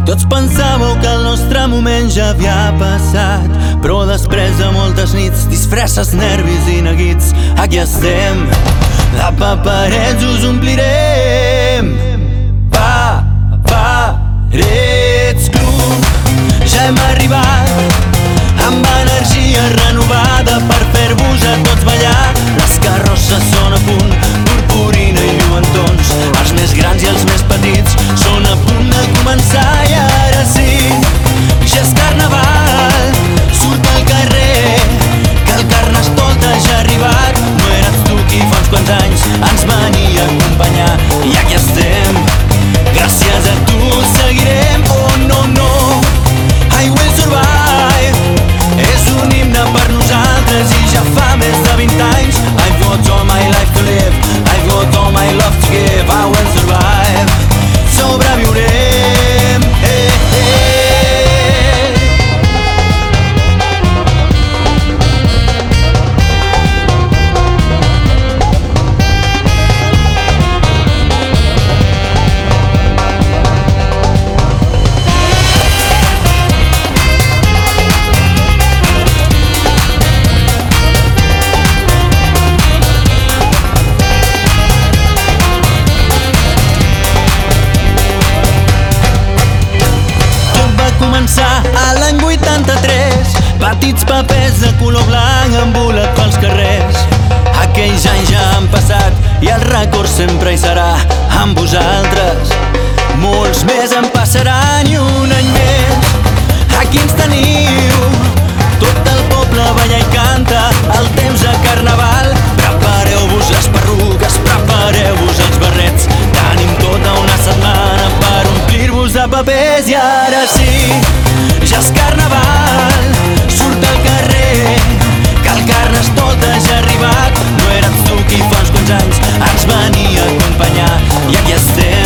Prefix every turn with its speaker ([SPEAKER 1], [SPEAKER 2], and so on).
[SPEAKER 1] Tots pensàveu que el nostre moment ja havia passat, però després de moltes nits, disfresses, nervis i neguits, aquí estem. De paperets us omplirem. Paperets Club. Ja hem arribat amb energia renovada per fer-vos a tots ballar. Les carrosses són a punt, purpurina i lluentons. Els més grans i els més petits són a punt de començar. I ara sí, ja és carnaval, surt al carrer, que el Carnestoltes ja ha arribat. No eres tu qui fa uns quants anys ens venia a acompanyar, i aquí estem. Gràcies a tu seguirem, oh no, no, I will survive. És un himne per nosaltres i ja fa més de 20 anys. I've got all my life to live, I've got all my love to give. I will survive, sobreviurem. A l'any 83, petits papers de color blanc han volat pels carrers. Aquells anys ja han passat i el record sempre hi serà amb vosaltres. Molts més en passaran i un any més. Aquí ens teniu, tot el poble balla i canta el temps de carnaval. Prepareu-vos les perruques, prepareu-vos els barrets. Tenim tota una setmana per omplir-vos de papers. I ara sí, ja és carnaval, surt al carrer, que el Carnestoltes ja ha arribat. No eres tu qui fa uns quants anys ens venia a acompanyar, i aquí estem.